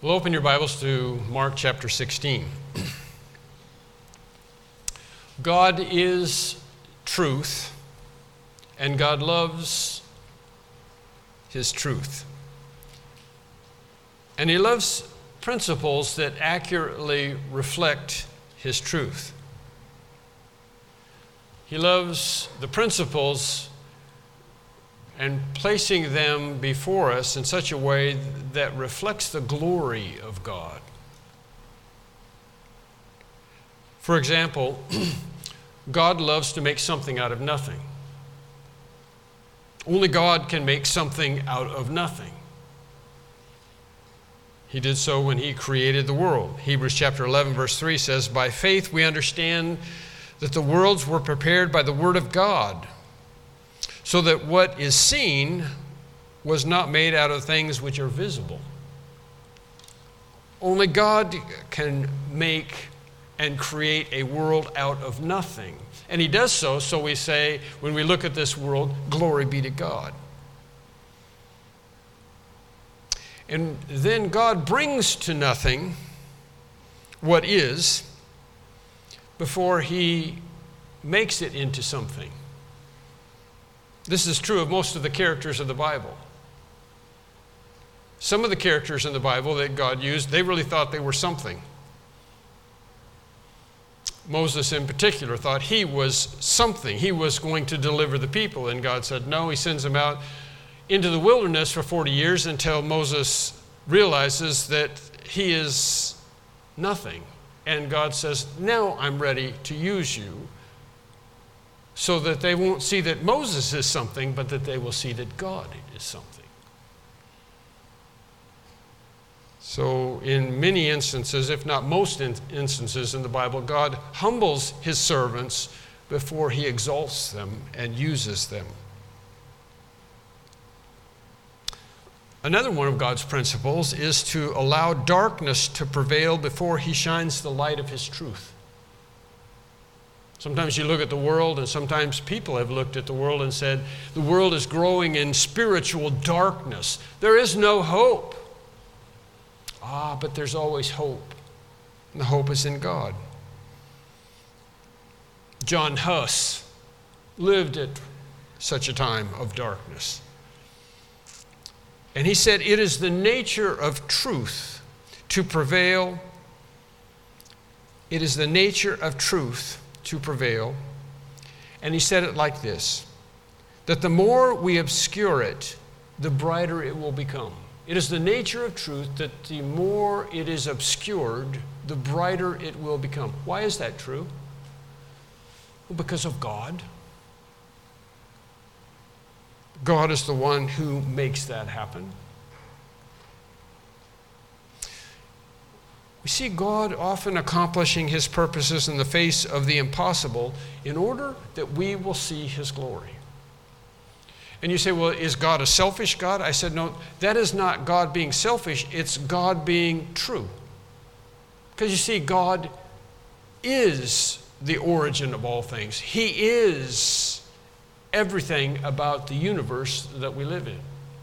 We'll open your Bibles to Mark chapter 16. God is truth, and God loves His truth. And He loves principles that accurately reflect His truth. He loves the principles and placing them before us in such a way that reflects the glory of God. For example, God loves to make something out of nothing. Only God can make something out of nothing. He did so when He created the world. Hebrews chapter 11, verse 3 says, "By faith we understand that the worlds were prepared by the word of God, so that what is seen was not made out of things which are visible." Only God can make and create a world out of nothing. And He does so we say, when we look at this world, glory be to God. And then God brings to nothing what is before He makes it into something. This is true of most of the characters of the Bible. Some of the characters in the Bible that God used, they really thought they were something. Moses in particular thought he was something. He was going to deliver the people, and God said no. He sends him out into the wilderness for 40 years until Moses realizes that he is nothing. And God says, now I'm ready to use you, so that they won't see that Moses is something, but that they will see that God is something. So in many instances, if not most instances in the Bible, God humbles His servants before He exalts them and uses them. Another one of God's principles is to allow darkness to prevail before He shines the light of His truth. Sometimes you look at the world, and sometimes people have looked at the world and said, the world is growing in spiritual darkness. There is no hope. But there's always hope. And the hope is in God. John Huss lived at such a time of darkness. And he said, it is the nature of truth to prevail. It is the nature of truth to prevail. And he said it like this, that the more we obscure it, the brighter it will become. It is the nature of truth that the more it is obscured, the brighter it will become. Why is that true? Well, because of God. God is the one who makes that happen. We see God often accomplishing His purposes in the face of the impossible in order that we will see His glory. And you say, well, is God a selfish God? I said, no, that is not God being selfish, it's God being true. Because you see, God is the origin of all things. He is everything about the universe that we live in.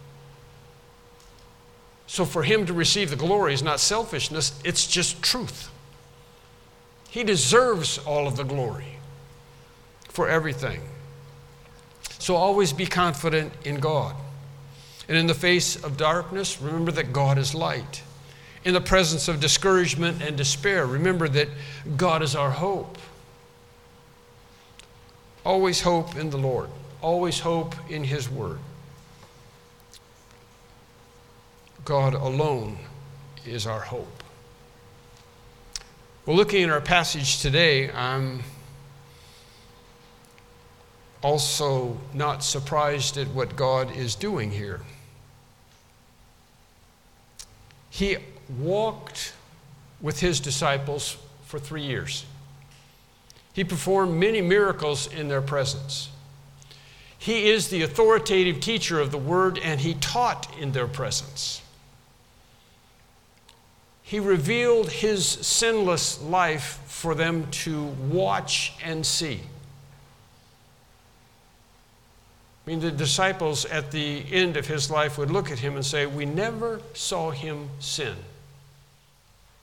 So for Him to receive the glory is not selfishness, it's just truth. He deserves all of the glory for everything. So always be confident in God. And in the face of darkness, remember that God is light. In the presence of discouragement and despair, remember that God is our hope. Always hope in the Lord. Always hope in His Word. God alone is our hope. Well, looking at our passage today, I'm also not surprised at what God is doing here. He walked with His disciples for 3 years. He performed many miracles in their presence. He is the authoritative teacher of the Word, and He taught in their presence. He revealed His sinless life for them to watch and see. I mean, the disciples at the end of His life would look at Him and say, we never saw Him sin.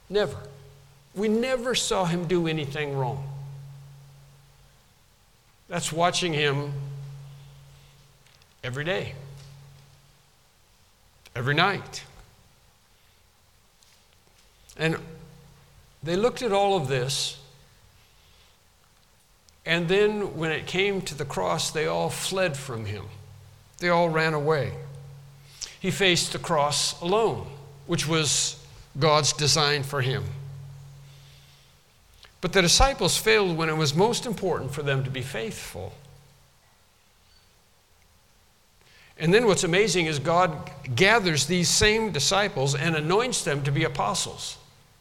Never. We never saw him do anything wrong. That's watching him every day, every night. And they looked at all of this, and then when it came to the cross, they all fled from him. They all ran away. He faced the cross alone, which was God's design for him. But the disciples failed when it was most important for them to be faithful. And then what's amazing is God gathers these same disciples and anoints them to be apostles.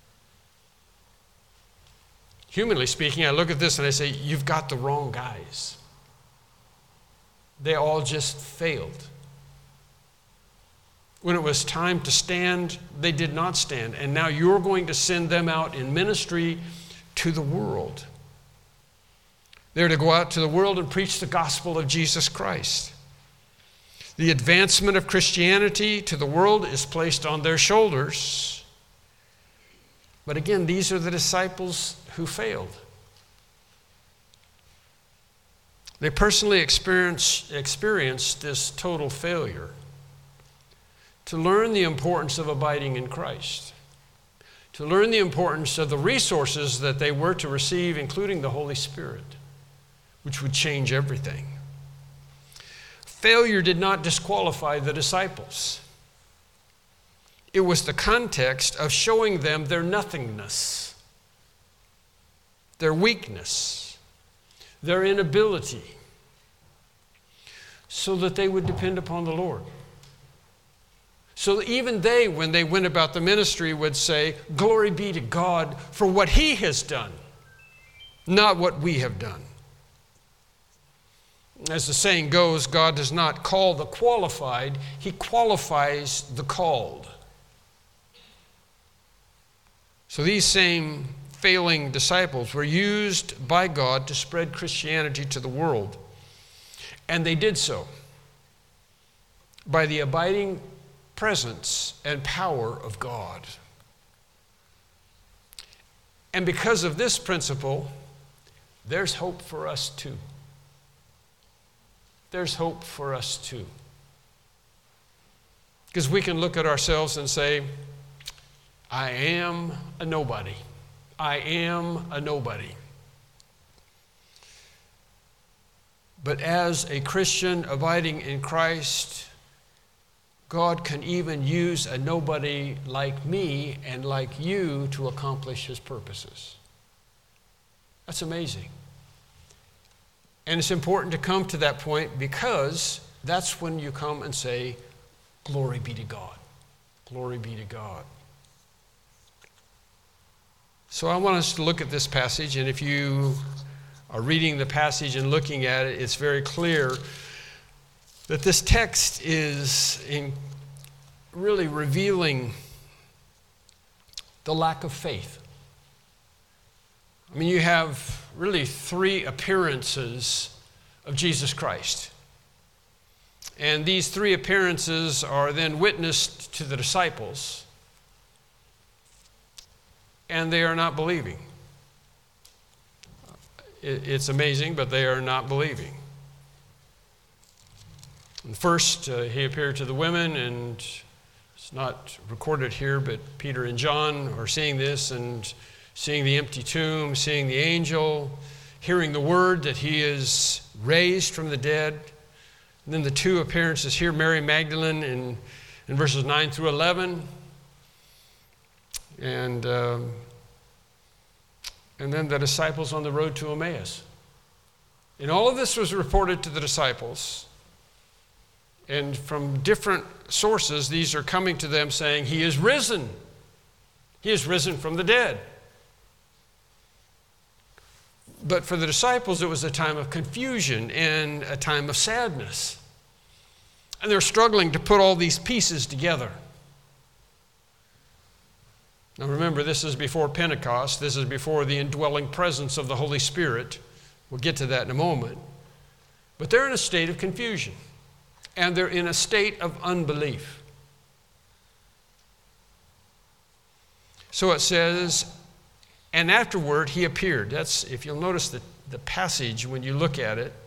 Humanly speaking, I look at this and I say, you've got the wrong guys. They all just failed. When it was time to stand, they did not stand. And now you're going to send them out in ministry to the world. They're to go out to the world and preach the gospel of Jesus Christ. The advancement of Christianity to the world is placed on their shoulders. But again, these are the disciples who failed. They personally experienced this total failure. To learn the importance of abiding in Christ, to learn the importance of the resources that they were to receive, including the Holy Spirit, which would change everything. Failure did not disqualify the disciples. It was the context of showing them their nothingness, their weakness, their inability, so that they would depend upon the Lord. So even they, when they went about the ministry, would say, "Glory be to God for what He has done, not what we have done." As the saying goes, God does not call the qualified, He qualifies the called. So these same failing disciples were used by God to spread Christianity to the world. And they did so by the abiding presence and power of God. And because of this principle, there's hope for us too. There's hope for us too. Because we can look at ourselves and say, I am a nobody. I am a nobody. But as a Christian abiding in Christ, God can even use a nobody like me and like you to accomplish His purposes. That's amazing. And it's important to come to that point, because that's when you come and say, glory be to God. Glory be to God. So I want us to look at this passage, and if you are reading the passage and looking at it, it's very clear that this text is really revealing the lack of faith. I mean, you have really three appearances of Jesus Christ. And these three appearances are then witnessed to the disciples, and they are not believing. It's amazing, but they are not believing. And first, He appeared to the women, and it's not recorded here, but Peter and John are seeing this and seeing the empty tomb, seeing the angel, hearing the word that He is raised from the dead. And then the two appearances here, Mary Magdalene in verses 9 through 11. And then the disciples on the road to Emmaus. And all of this was reported to the disciples. And from different sources, these are coming to them saying, He is risen. He is risen from the dead. But for the disciples, it was a time of confusion and a time of sadness. And they're struggling to put all these pieces together. Now remember, this is before Pentecost. This is before the indwelling presence of the Holy Spirit. We'll get to that in a moment. But they're in a state of confusion. And they're in a state of unbelief. So it says, and afterward he appeared. That's, if you'll notice the passage when you look at it,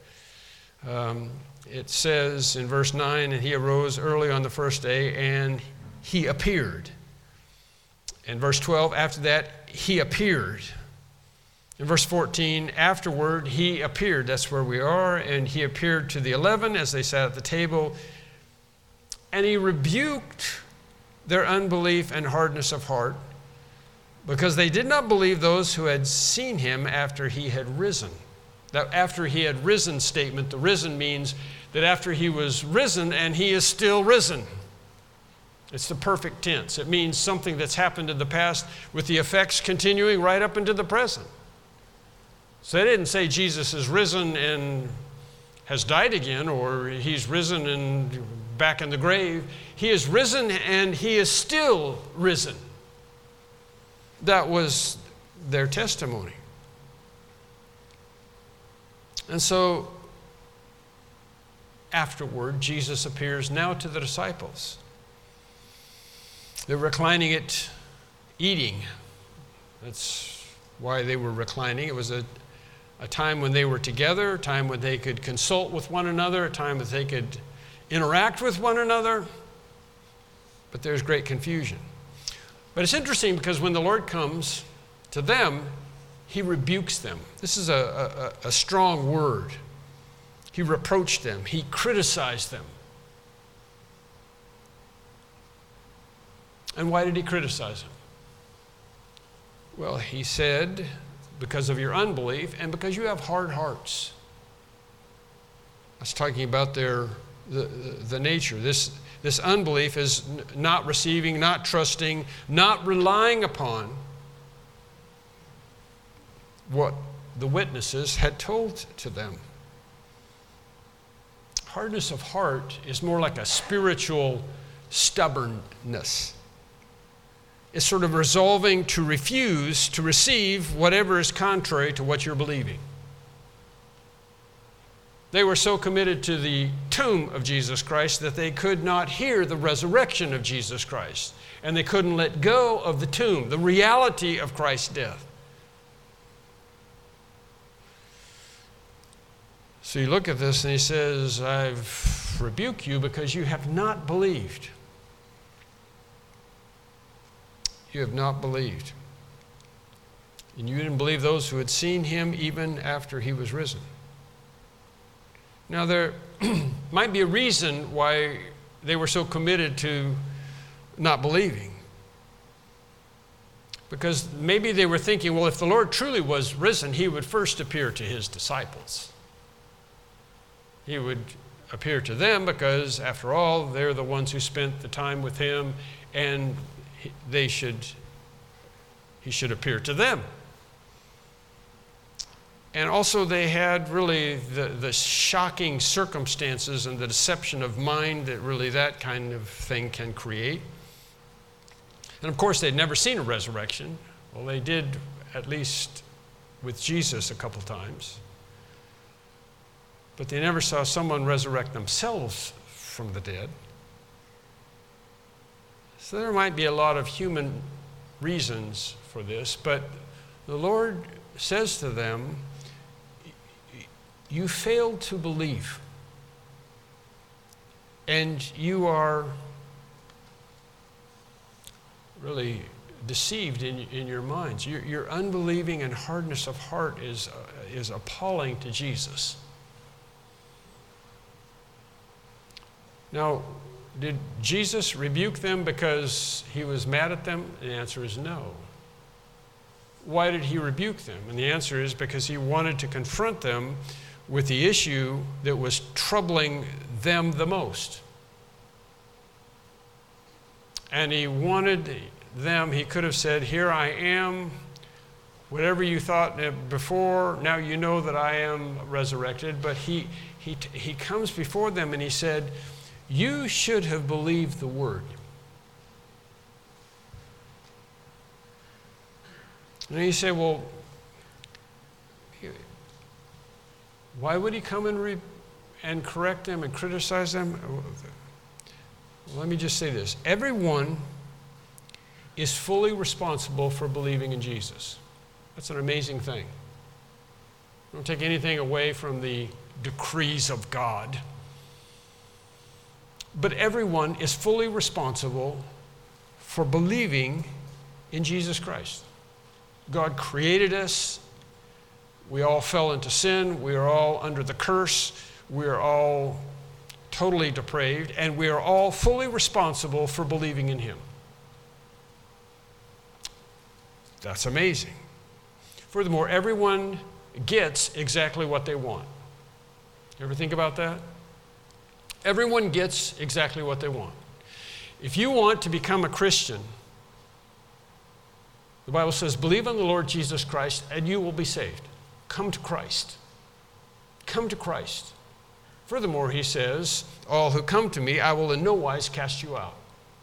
it says in verse 9, and he arose early on the first day, and he appeared. In verse 12, after that, he appeared. In verse 14, afterward, he appeared. That's where we are. And he appeared to the 11 as they sat at the table. And he rebuked their unbelief and hardness of heart, because they did not believe those who had seen him after he had risen. That after he had risen statement, the risen means that after he was risen and he is still risen. It's the perfect tense. It means something that's happened in the past with the effects continuing right up into the present. So they didn't say Jesus is risen and has died again, or he's risen and back in the grave. He is risen and he is still risen. That was their testimony. And so afterward, Jesus appears now to the disciples. They're reclining at eating. That's why they were reclining. It was a time when they were together, a time when they could consult with one another, a time that they could interact with one another. But there's great confusion. But it's interesting because when the Lord comes to them, he rebukes them. This is a strong word. He reproached them. He criticized them. And why did he criticize them? Well, he said, because of your unbelief and because you have hard hearts. That's talking about the nature. This unbelief is not receiving, not trusting, not relying upon what the witnesses had told to them. Hardness of heart is more like a spiritual stubbornness. It's sort of resolving to refuse to receive whatever is contrary to what you're believing. They were so committed to the tomb of Jesus Christ that they could not hear the resurrection of Jesus Christ. And they couldn't let go of the tomb, the reality of Christ's death. So you look at this and he says, I've rebuked you because you have not believed. You have not believed. And you didn't believe those who had seen him even after he was risen. Now, there might be a reason why they were so committed to not believing. Because maybe they were thinking, well, if the Lord truly was risen, he would first appear to his disciples. He would appear to them because, after all, they're the ones who spent the time with him, and he should appear to them. And also they had really the shocking circumstances and the deception of mind that really that kind of thing can create. And of course they'd never seen a resurrection. Well, they did, at least with Jesus, a couple times. But they never saw someone resurrect themselves from the dead. So there might be a lot of human reasons for this, but the Lord says to them, you failed to believe, and you are really deceived in your minds. Your unbelieving and hardness of heart is appalling to Jesus. Now, did Jesus rebuke them because he was mad at them? The answer is no. Why did he rebuke them? And the answer is because he wanted to confront them with the issue that was troubling them the most. And he wanted them, he could have said, here I am, whatever you thought before, now you know that I am resurrected. But he comes before them and he said, you should have believed the word. And you say, well, why would he come and correct them and criticize them? Well, let me just say this. Everyone is fully responsible for believing in Jesus. That's an amazing thing. Don't take anything away from the decrees of God. But everyone is fully responsible for believing in Jesus Christ. God created us. We all fell into sin. We are all under the curse. We are all totally depraved, and we are all fully responsible for believing in Him. That's amazing. Furthermore, everyone gets exactly what they want. You ever think about that? Everyone gets exactly what they want. If you want to become a Christian, the Bible says, believe on the Lord Jesus Christ and you will be saved. Come to Christ. Come to Christ. Furthermore, he says, all who come to me, I will in no wise cast you out.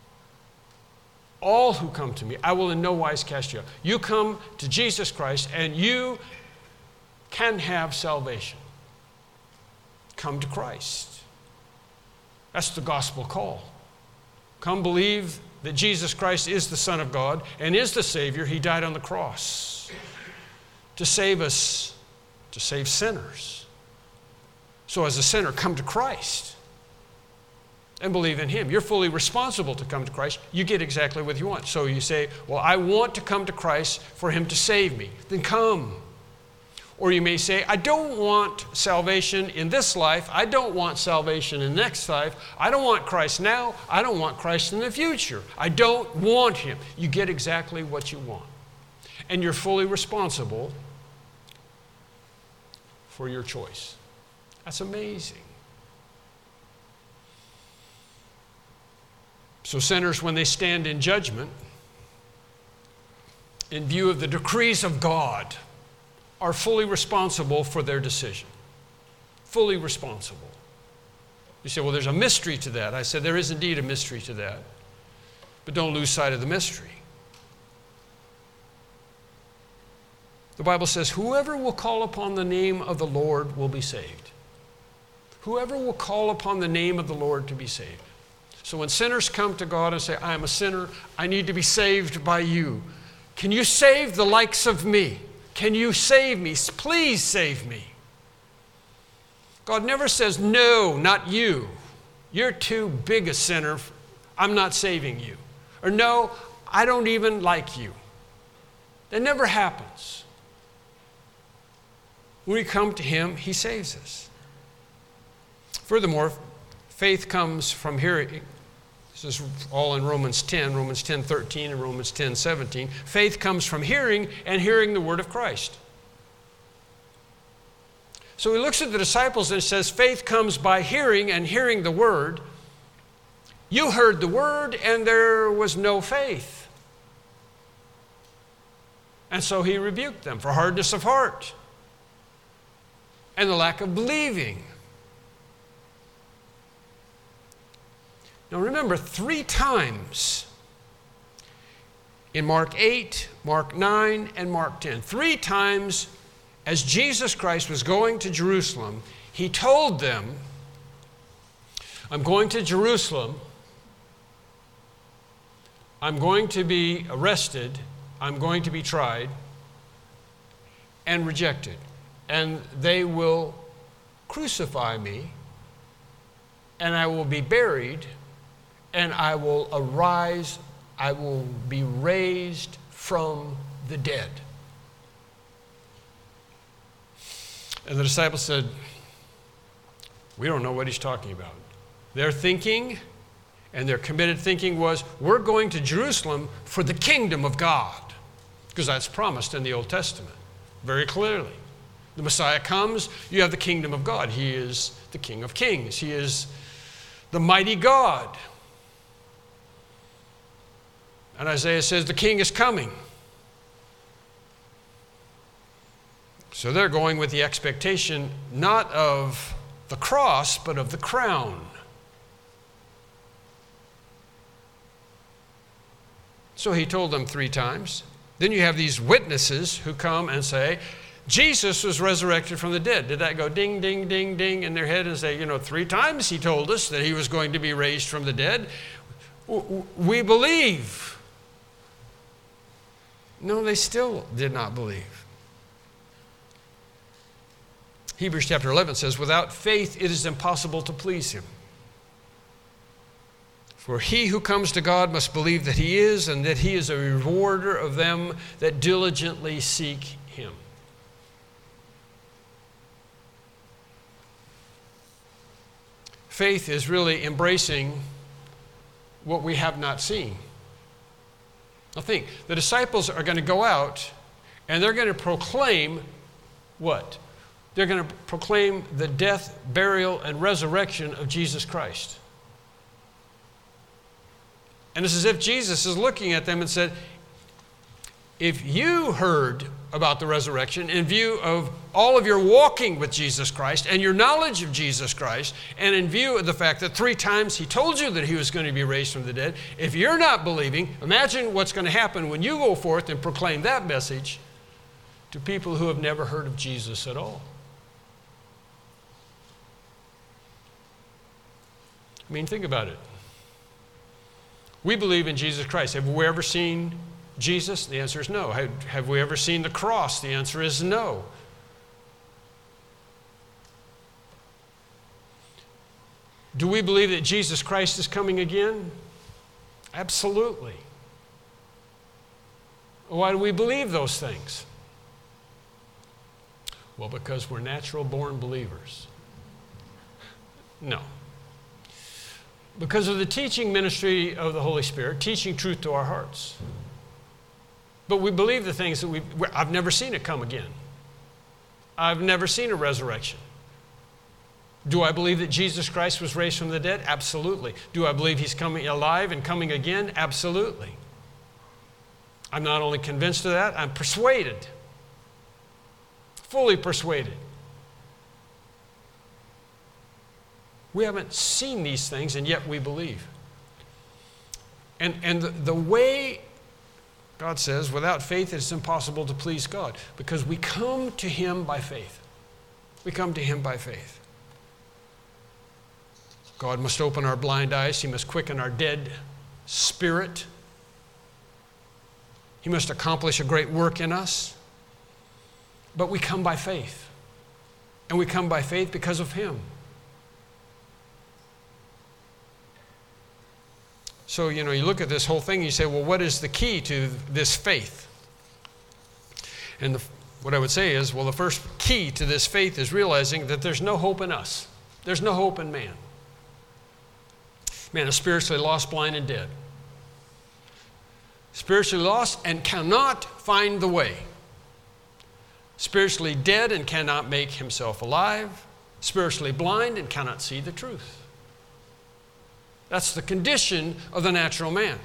All who come to me, I will in no wise cast you out. You come to Jesus Christ and you can have salvation. Come to Christ. That's the gospel call. Come believe that Jesus Christ is the Son of God and is the Savior. He died on the cross to save us, to save sinners. So as a sinner, come to Christ and believe in Him. You're fully responsible to come to Christ. You get exactly what you want. So you say, well, I want to come to Christ for Him to save me. Then come. Or you may say, I don't want salvation in this life. I don't want salvation in the next life. I don't want Christ now. I don't want Christ in the future. I don't want Him. You get exactly what you want. And you're fully responsible for your choice. That's amazing. So sinners, when they stand in judgment, in view of the decrees of God, are fully responsible for their decision. Fully responsible. You say, well, there's a mystery to that. I said, there is indeed a mystery to that. But don't lose sight of the mystery. The Bible says, whoever will call upon the name of the Lord will be saved. Whoever will call upon the name of the Lord to be saved. So when sinners come to God and say, I am a sinner, I need to be saved by you. Can you save the likes of me? Can you save me? Please save me. God never says, no, not you. You're too big a sinner. I'm not saving you. Or no, I don't even like you. That never happens. When we come to Him, He saves us. Furthermore, faith comes from hearing. This is all in Romans 10:13 and Romans 10:17. Faith comes from hearing and hearing the word of Christ. So he looks at the disciples and says, faith comes by hearing and hearing the word. You heard the word and there was no faith. And so he rebuked them for hardness of heart and the lack of believing. Now remember, 3 times in Mark 8, Mark 9, and Mark 10, 3 times as Jesus Christ was going to Jerusalem, He told them, I'm going to Jerusalem, I'm going to be arrested, I'm going to be tried and rejected, and they will crucify me, and I will be buried, and I will arise, I will be raised from the dead. And the disciples said, we don't know what He's talking about. Their thinking and their committed thinking was, we're going to Jerusalem for the kingdom of God, because that's promised in the Old Testament very clearly. The Messiah comes, you have the kingdom of God. He is the King of Kings. He is the mighty God. And Isaiah says the king is coming. So they're going with the expectation not of the cross, but of the crown. So he told them 3 times. Then you have these witnesses who come and say, Jesus was resurrected from the dead. Did that go ding, ding, ding, ding in their head and say, 3 times He told us that He was going to be raised from the dead? We believe. No, they still did not believe. Hebrews chapter 11 says, without faith it is impossible to please him. For he who comes to God must believe that he is, and that he is a rewarder of them that diligently seek him. Faith is really embracing what we have not seen. Now think, the disciples are going to go out and they're going to proclaim what? They're going to proclaim the death, burial, and resurrection of Jesus Christ. And it's as if Jesus is looking at them and said, if you heard about the resurrection in view of all of your walking with Jesus Christ and your knowledge of Jesus Christ, and in view of the fact that 3 times he told you that he was going to be raised from the dead, if you're not believing, imagine what's going to happen when you go forth and proclaim that message to people who have never heard of Jesus at all. I mean, think about it. We believe in Jesus Christ. Have we ever seen Jesus? The answer is no. Have we ever seen the cross? The answer is no. Do we believe that Jesus Christ is coming again? Absolutely. Why do we believe those things? Well, because we're natural-born believers. No. Because of the teaching ministry of the Holy Spirit, teaching truth to our hearts. But we believe the things that I've never seen it come again. I've never seen a resurrection. Do I believe that Jesus Christ was raised from the dead? Absolutely. Do I believe he's coming alive and coming again? Absolutely. I'm not only convinced of that, I'm persuaded. Fully persuaded. We haven't seen these things, and yet we believe. And the way God says, without faith it's impossible to please God, because we come to him by faith. We come to him by faith. God must open our blind eyes. He must quicken our dead spirit. He must accomplish a great work in us. But we come by faith. And we come by faith because of him. So, you look at this whole thing and you say, well, what is the key to this faith? And what I would say is, well, the first key to this faith is realizing that there's no hope in us. There's no hope in man. Man is spiritually lost, blind, and dead. Spiritually lost and cannot find the way. Spiritually dead and cannot make himself alive. Spiritually blind and cannot see the truth. That's the condition of the natural man.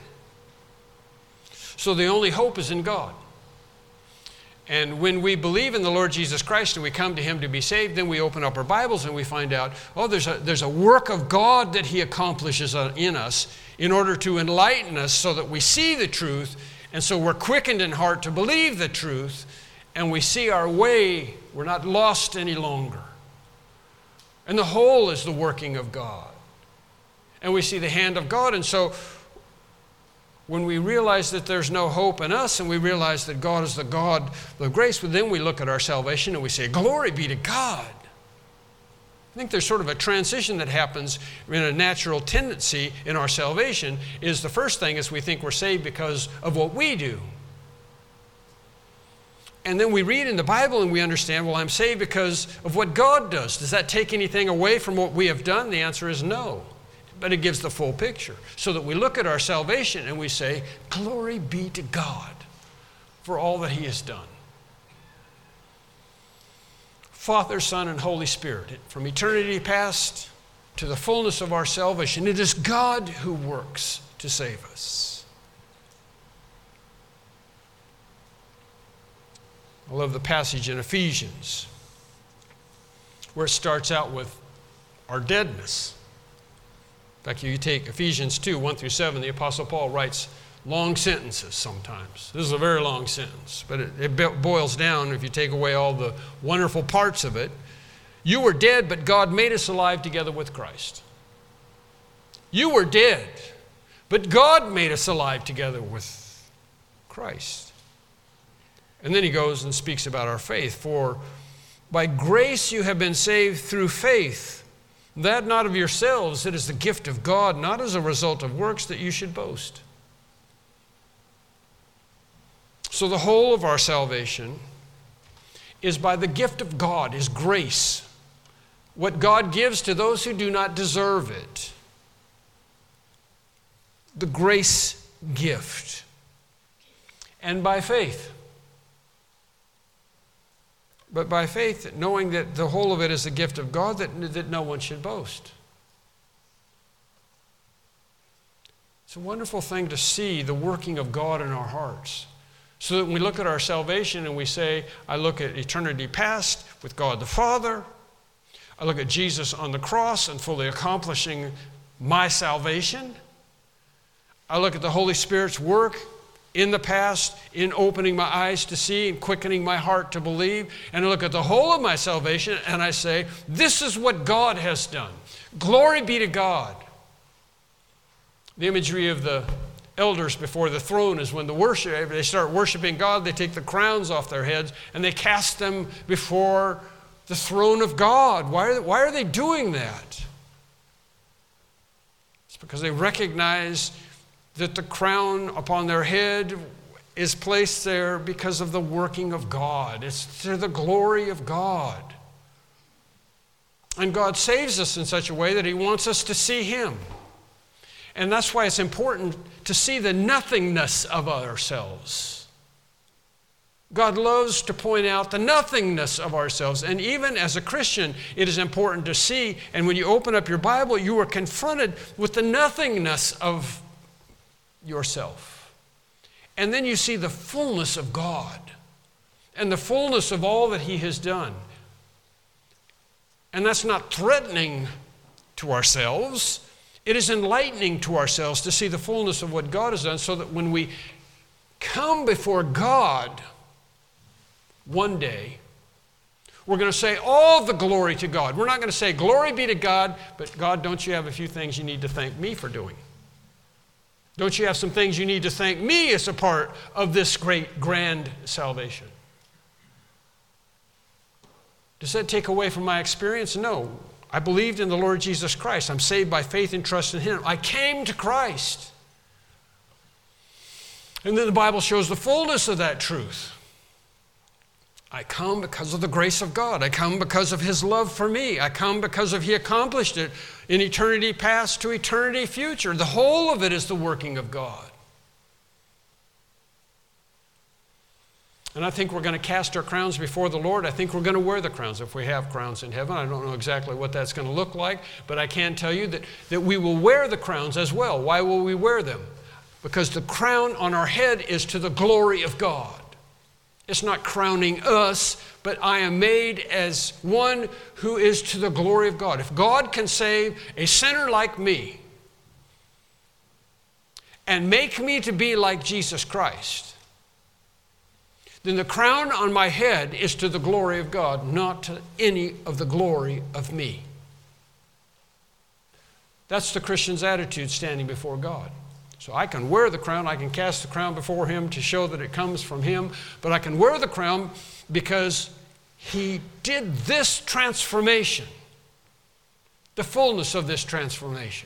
So the only hope is in God. And when we believe in the Lord Jesus Christ and we come to him to be saved, then we open up our Bibles and we find out, there's a work of God that he accomplishes in us in order to enlighten us so that we see the truth, and so we're quickened in heart to believe the truth, and we see our way. We're not lost any longer. And the whole is the working of God. And we see the hand of God. And so when we realize that there's no hope in us and we realize that God is the God of grace, then we look at our salvation and we say, glory be to God. I think there's sort of a transition that happens in a natural tendency in our salvation. Is the first thing is we think we're saved because of what we do. And then we read in the Bible and we understand, well, I'm saved because of what God does. Does that take anything away from what we have done? The answer is no. But it gives the full picture, so that we look at our salvation and we say, glory be to God for all that he has done. Father, Son, and Holy Spirit, from eternity past to the fullness of our salvation, it is God who works to save us. I love the passage in Ephesians where it starts out with our deadness. In fact, you take Ephesians 2, 1 through 7, the Apostle Paul writes long sentences sometimes. This is a very long sentence, but it boils down, if you take away all the wonderful parts of it. You were dead, but God made us alive together with Christ. You were dead, but God made us alive together with Christ. And then he goes and speaks about our faith. For by grace you have been saved through faith, that not of yourselves, it is the gift of God, not as a result of works that you should boast. So the whole of our salvation is by the gift of God, is grace. What God gives to those who do not deserve it. The grace gift. And by faith. But by faith, knowing that the whole of it is the gift of God, that no one should boast. It's a wonderful thing to see the working of God in our hearts. So that when we look at our salvation and we say, I look at eternity past with God the Father, I look at Jesus on the cross and fully accomplishing my salvation, I look at the Holy Spirit's work in the past in opening my eyes to see and quickening my heart to believe, and I look at the whole of my salvation and I say, this is what God has done. Glory be to God. The imagery of the elders before the throne is when they start worshiping God, they take the crowns off their heads and they cast them before the throne of God. Why are they doing that? It's because they recognize that the crown upon their head is placed there because of the working of God. It's to the glory of God. And God saves us in such a way that He wants us to see Him. And that's why it's important to see the nothingness of ourselves. God loves to point out the nothingness of ourselves. And even as a Christian, it is important to see, and when you open up your Bible, you are confronted with the nothingness of yourself. And then you see the fullness of God and the fullness of all that He has done. And that's not threatening to ourselves. It is enlightening to ourselves to see the fullness of what God has done, so that when we come before God one day, we're going to say all the glory to God. We're not going to say glory be to God, but God, don't you have a few things you need to thank me for doing? Don't you have some things you need to thank me as a part of this great, grand salvation? Does that take away from my experience? No. I believed in the Lord Jesus Christ. I'm saved by faith and trust in Him. I came to Christ. And then the Bible shows the fullness of that truth. I come because of the grace of God. I come because of His love for me. I come because He accomplished it in eternity past to eternity future. The whole of it is the working of God. And I think we're going to cast our crowns before the Lord. I think we're going to wear the crowns if we have crowns in heaven. I don't know exactly what that's going to look like, but I can tell you that we will wear the crowns as well. Why will we wear them? Because the crown on our head is to the glory of God. It's not crowning us, but I am made as one who is to the glory of God. If God can save a sinner like me and make me to be like Jesus Christ, then the crown on my head is to the glory of God, not to any of the glory of me. That's the Christian's attitude standing before God. So I can wear the crown, I can cast the crown before Him to show that it comes from Him, but I can wear the crown because He did this transformation, the fullness of this transformation.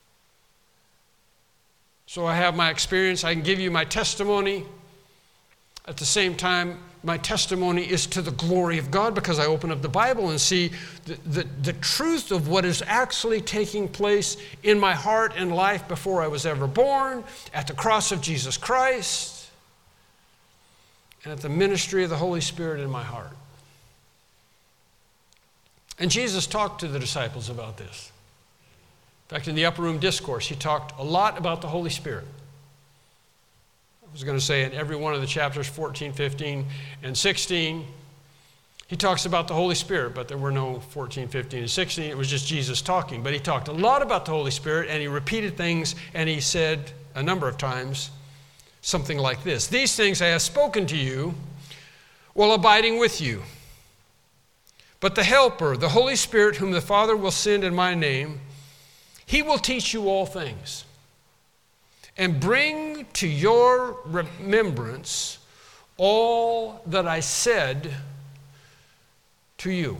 So I have my experience, I can give you my testimony. At the same time, my testimony is to the glory of God because I open up the Bible and see the truth of what is actually taking place in my heart and life before I was ever born, at the cross of Jesus Christ, and at the ministry of the Holy Spirit in my heart. And Jesus talked to the disciples about this. In fact, in the Upper Room Discourse, He talked a lot about the Holy Spirit. I was going to say in every one of the chapters, 14, 15, and 16, He talks about the Holy Spirit, but there were no 14, 15, and 16. It was just Jesus talking. But He talked a lot about the Holy Spirit, and He repeated things, and He said a number of times something like this: "These things I have spoken to you while abiding with you. But the Helper, the Holy Spirit, whom the Father will send in my name, He will teach you all things, and bring to your remembrance all that I said to you.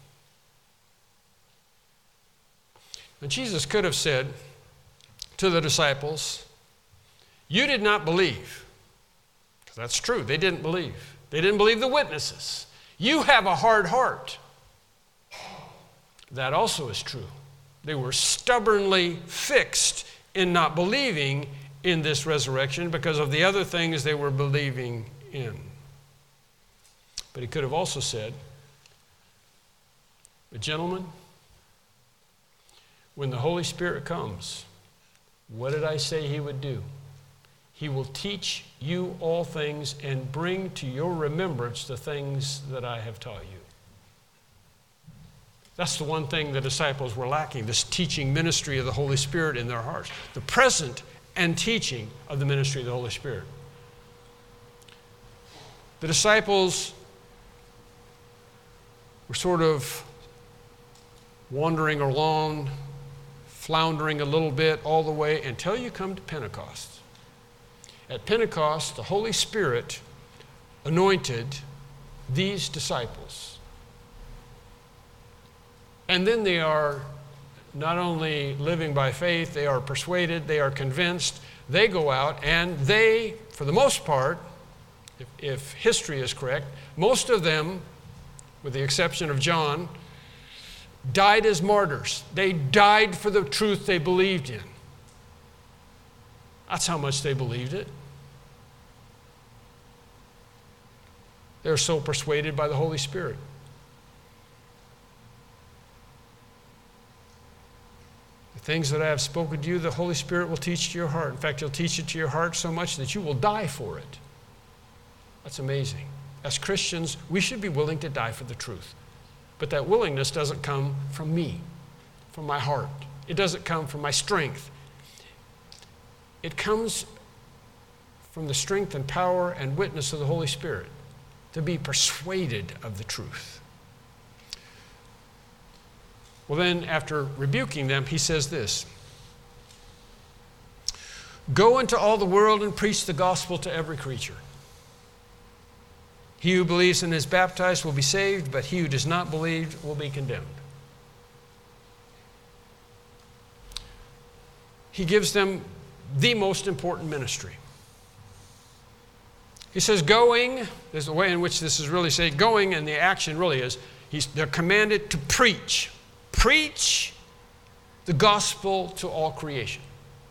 And Jesus could have said to the disciples, you did not believe. That's true. They didn't believe. They didn't believe the witnesses. You have a hard heart. That also is true. They were stubbornly fixed in not believing in this resurrection because of the other things they were believing in. But he could have also said, but gentlemen, when the Holy Spirit comes, what did I say he would do? He will teach you all things and bring to your remembrance the things that I have taught you. That's the one thing the disciples were lacking, this teaching ministry of the Holy Spirit in their hearts. The present and teaching of the ministry of the Holy Spirit. The disciples were sort of wandering along, floundering a little bit all the way until you come to Pentecost. At Pentecost, the Holy Spirit anointed these disciples. And then they are not only living by faith, they are persuaded, they are convinced. They go out and they, for the most part, if history is correct, most of them, with the exception of John, died as martyrs. They died for the truth they believed in. That's how much they believed it. They're so persuaded by the Holy Spirit. The things that I have spoken to you, the Holy Spirit will teach to your heart. In fact, He'll teach it to your heart so much that you will die for it. That's amazing. As Christians, we should be willing to die for the truth. But that willingness doesn't come from me, from my heart. It doesn't come from my strength. It comes from the strength and power and witness of the Holy Spirit to be persuaded of the truth. Well, then, after rebuking them, he says this, go into all the world and preach the gospel to every creature. He who believes and is baptized will be saved, but he who does not believe will be condemned. He gives them the most important ministry. He says going, there's a way in which this is really saying, going, and the action really is, they're commanded to preach. Preach the gospel to all creation.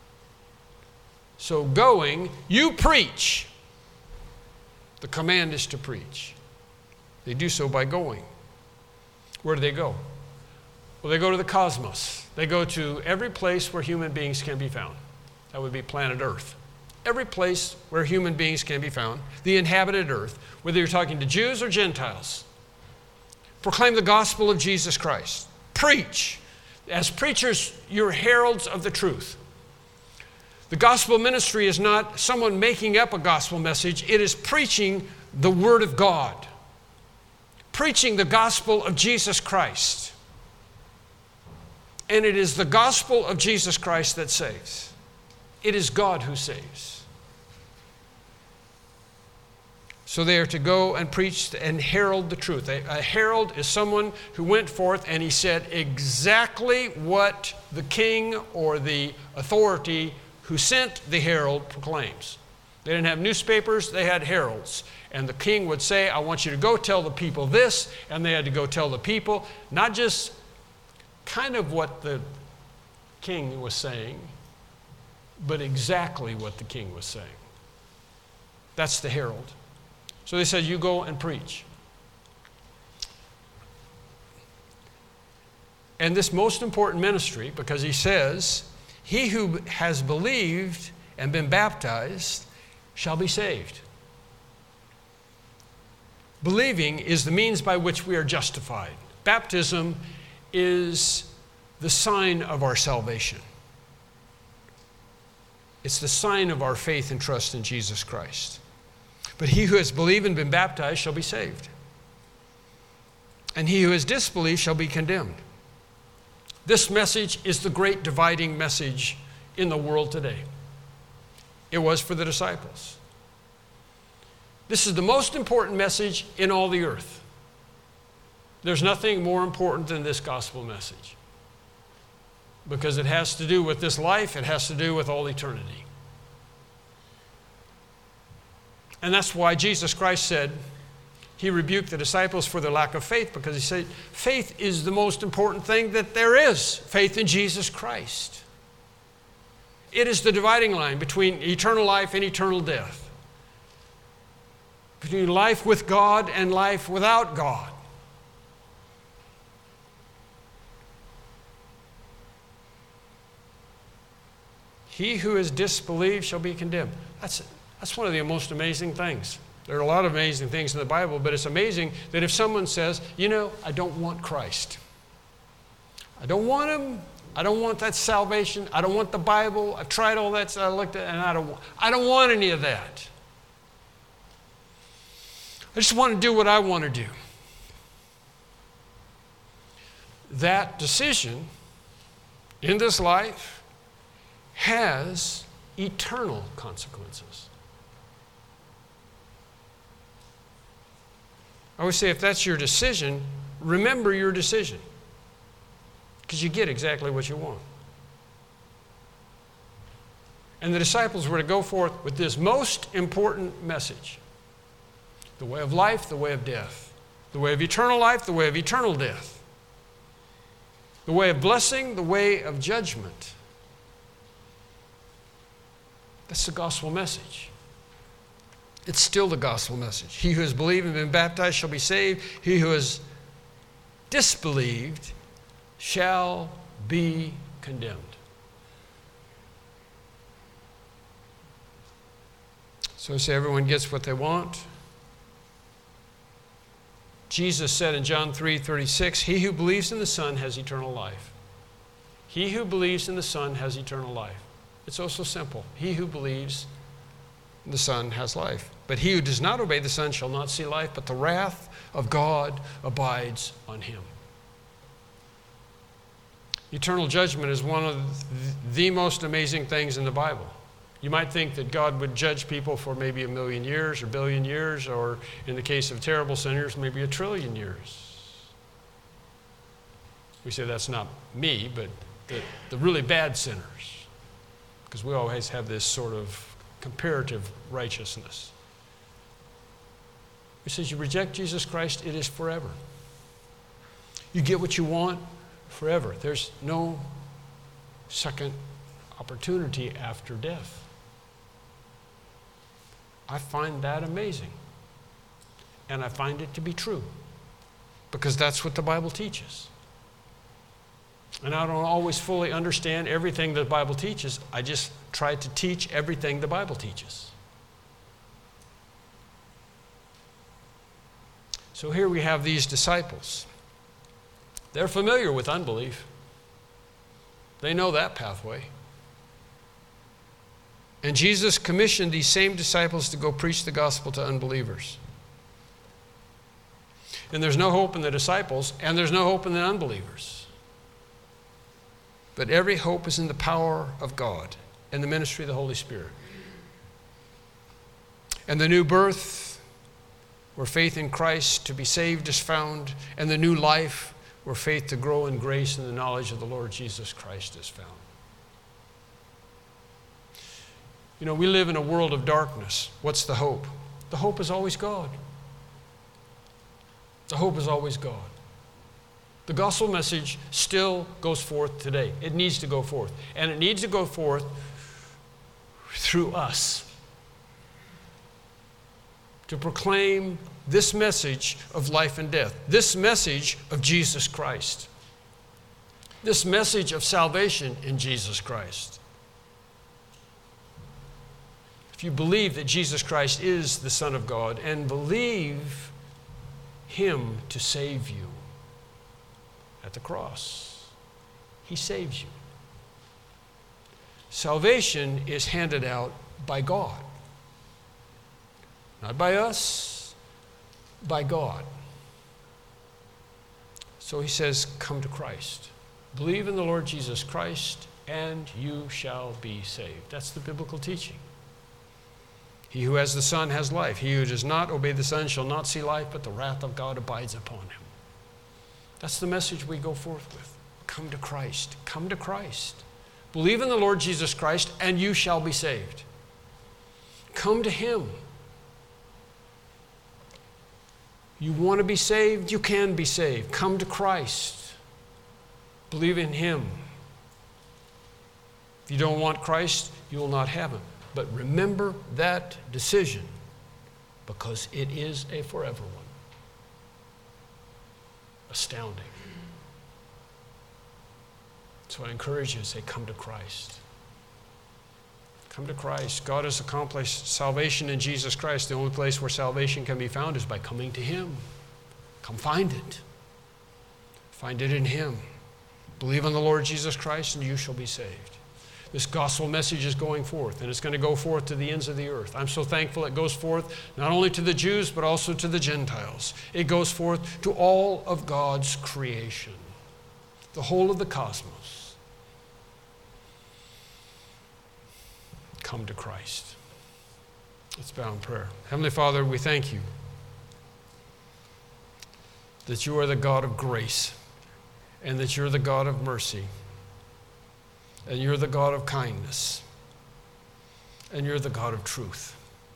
So going, you preach. The command is to preach. They do so by going. Where do they go? Well, they go to the cosmos. They go to every place where human beings can be found. That would be planet Earth. Every place where human beings can be found, the inhabited earth, whether you're talking to Jews or Gentiles. Proclaim the gospel of Jesus Christ. Preach. As preachers, you're heralds of the truth. The gospel ministry is not someone making up a gospel message. It is preaching the Word of God. Preaching the gospel of Jesus Christ. And it is the gospel of Jesus Christ that saves. It is God who saves. So they are to go and preach and herald the truth. A herald is someone who went forth and he said exactly what the king or the authority who sent the herald proclaims. They didn't have newspapers, they had heralds. And the king would say, I want you to go tell the people this, and they had to go tell the people, not just kind of what the king was saying, but exactly what the king was saying. That's the herald. So they said, you go and preach. And this most important ministry, because he says, he who has believed and been baptized shall be saved. Believing is the means by which we are justified. Baptism is the sign of our salvation. It's the sign of our faith and trust in Jesus Christ. But he who has believed and been baptized shall be saved. And he who has disbelieved shall be condemned. This message is the great dividing message in the world today. It was for the disciples. This is the most important message in all the earth. There's nothing more important than this gospel message. Because it has to do with this life, it has to do with all eternity. And that's why Jesus Christ said, he rebuked the disciples for their lack of faith, because he said, faith is the most important thing that there is. Faith in Jesus Christ. It is the dividing line between eternal life and eternal death. Between life with God and life without God. He who has disbelieved shall be condemned. That's one of the most amazing things. There are a lot of amazing things in the Bible, but it's amazing that if someone says, I don't want Christ. I don't want Him. I don't want that salvation. I don't want the Bible. I've tried all that. So I looked at it, and I don't want any of that. I just want to do what I want to do. That decision in this life has eternal consequences. I always say, if that's your decision, remember your decision. Because you get exactly what you want. And the disciples were to go forth with this most important message. The way of life, the way of death. The way of eternal life, the way of eternal death. The way of blessing, the way of judgment. That's the gospel message. It's still the gospel message. He who has believed and been baptized shall be saved. He who has disbelieved shall be condemned. So I say everyone gets what they want. Jesus said in John 3:36, he who believes in the Son has eternal life. He who believes in the Son has eternal life. It's also simple. He who believes in the Son has life. But he who does not obey the Son shall not see life, but the wrath of God abides on him. Eternal judgment is one of the most amazing things in the Bible. You might think that God would judge people for maybe 1,000,000 years or 1,000,000,000 years, or in the case of terrible sinners, maybe 1,000,000,000,000 years. We say that's not me, but the really bad sinners. Because we always have this sort of comparative righteousness. He says you reject Jesus Christ, it is forever. You get what you want forever. There's no second opportunity after death. I find that amazing. And I find it to be true. Because that's what the Bible teaches. And I don't always fully understand everything the Bible teaches. I just try to teach everything the Bible teaches. So here we have these disciples. They're familiar with unbelief. They know that pathway. And Jesus commissioned these same disciples to go preach the gospel to unbelievers. And there's no hope in the disciples, and there's no hope in the unbelievers. But every hope is in the power of God and the ministry of the Holy Spirit. And the new birth, where faith in Christ to be saved is found, and the new life, where faith to grow in grace and the knowledge of the Lord Jesus Christ is found. You know, we live in a world of darkness. What's the hope? The hope is always God. The hope is always God. The gospel message still goes forth today. It needs to go forth. And it needs to go forth through us. To proclaim this message of life and death. This message of Jesus Christ. This message of salvation in Jesus Christ. If you believe that Jesus Christ is the Son of God and believe Him to save you at the cross, He saves you. Salvation is handed out by God. Not by us, by God. So He says, come to Christ. Believe in the Lord Jesus Christ and you shall be saved. That's the biblical teaching. He who has the Son has life. He who does not obey the Son shall not see life, but the wrath of God abides upon him. That's the message we go forth with. Come to Christ. Come to Christ. Believe in the Lord Jesus Christ, and you shall be saved. Come to Him. You want to be saved? You can be saved. Come to Christ. Believe in Him. If you don't want Christ, you will not have Him. But remember that decision, because it is a forever one. Astounding. So I encourage you to say, come to Christ. Come to Christ. God has accomplished salvation in Jesus Christ. The only place where salvation can be found is by coming to Him. Come find it. Find it in Him. Believe on the Lord Jesus Christ and you shall be saved. This gospel message is going forth, and it's going to go forth to the ends of the earth. I'm so thankful it goes forth not only to the Jews, but also to the Gentiles. It goes forth to all of God's creation, the whole of the cosmos. Come to Christ. Let's bow in prayer. Heavenly Father, we thank you that you are the God of grace, and that you're the God of mercy, and you're the God of kindness, and you're the God of truth.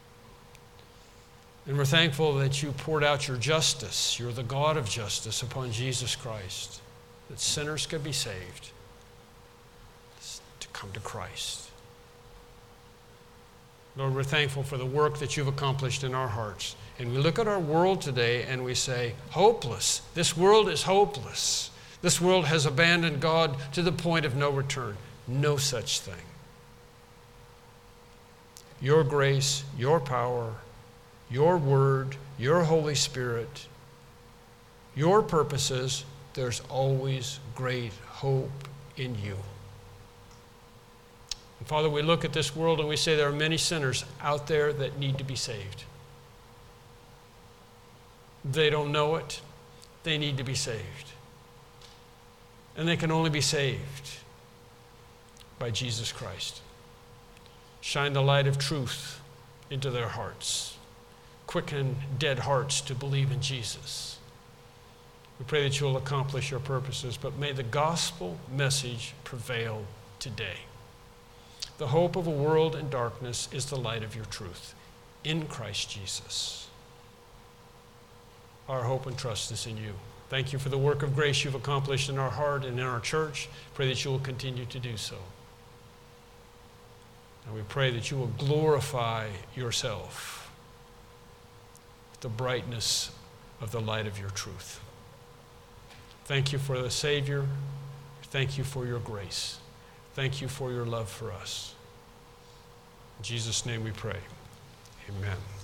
And we're thankful that you poured out your justice, you're the God of justice, upon Jesus Christ, that sinners could be saved, to come to Christ. Lord, we're thankful for the work that you've accomplished in our hearts. And we look at our world today and we say, hopeless. This world is hopeless. This world has abandoned God to the point of no return. No such thing. Your grace, your power, your word, your Holy Spirit, your purposes, there's always great hope in you. And Father, we look at this world and we say there are many sinners out there that need to be saved. They don't know it. They need to be saved. And they can only be saved by Jesus Christ. Shine the light of truth into their hearts. Quicken dead hearts to believe in Jesus. We pray that you will accomplish your purposes, but may the gospel message prevail today. The hope of a world in darkness is the light of your truth in Christ Jesus. Our hope and trust is in you. Thank you for the work of grace you've accomplished in our heart and in our church. Pray that you will continue to do so. And we pray that you will glorify yourself with the brightness of the light of your truth. Thank you for the Savior. Thank you for your grace. Thank you for your love for us. In Jesus' name we pray. Amen.